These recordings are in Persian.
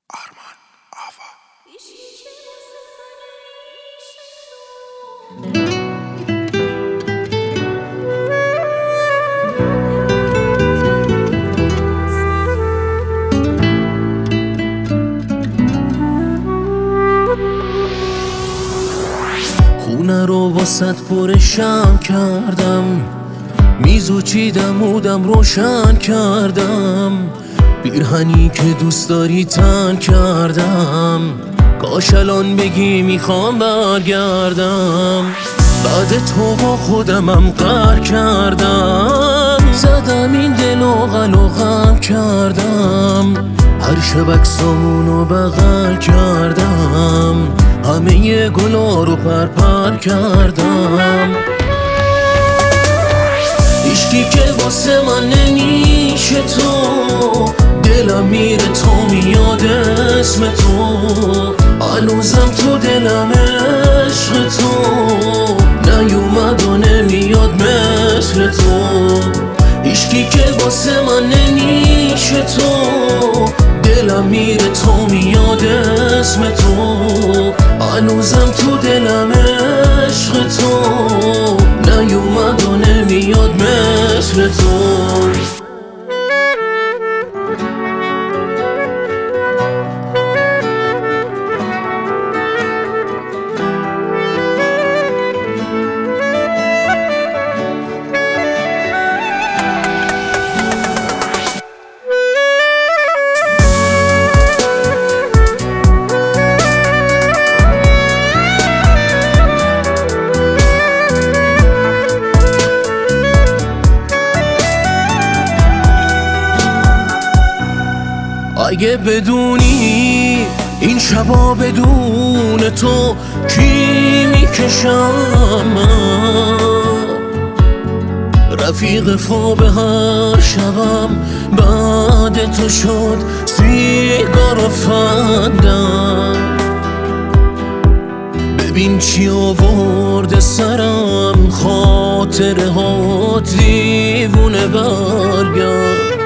آرمان آوا. خونه رو واسط پرشم کردم، میزو چیدم اودم روشن کردم، پیرهنی که دوست داری تن کردم، کاش الان بگی میخوام برگردم. بعد تو با خودمم قهر کردم، زدم این دل و غم کردم، هر شب عکسامونو بغل کردم، همه گلا رو پر کردم. هیچکی که واسه من نمیشه تو، دلم میره تا میاد اسم تو، هنوزم تو دلم عشق تو، نیومد و نمیاد مثل تو. هیچکی که واسه من نمیشه تو، دلم میره تا میاد اسم تو، هنوزم تو دلم عشق تو، نیومد و نمیاد مثل تو. اگه بدونی این شبا بدون تو کی میکشم من، رفیق خواب هر شبم بعد تو شد سیگار و فندم. ببین چی آورده سرم، خاطره ها دیوونه برگرد.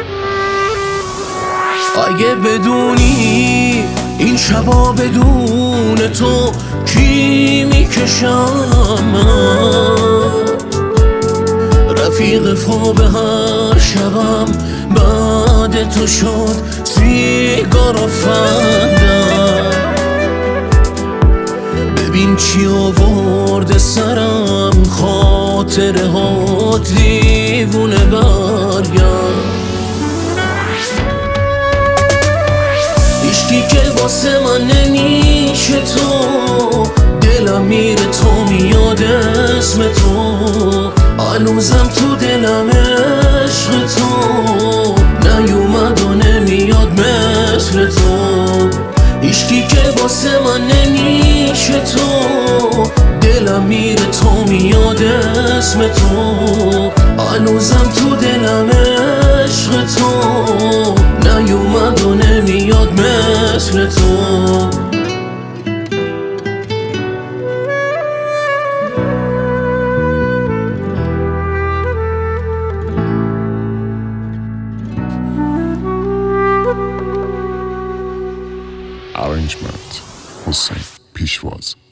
اگه بدونی این شبا بدون تو کی میکشم من، رفیق خواب هر شبم بعد تو شد سیگار و فندم. ببین چی آورده سرم، خاطره ها دیوونه برگرد. هیچکی که واسه من نمیشه تو، دلم میره تا میاد اسم تو، هنوزم تو دلم عشق تو، نیومد و نمیاد مثل تو. هیچکی که واسه من نمیشه تو، دلم میره تا میاد اسم تو، هنوزم تو دلم عشق تو، نیومد و نمیاد مثل تو. Arrangement حسین پیشواز.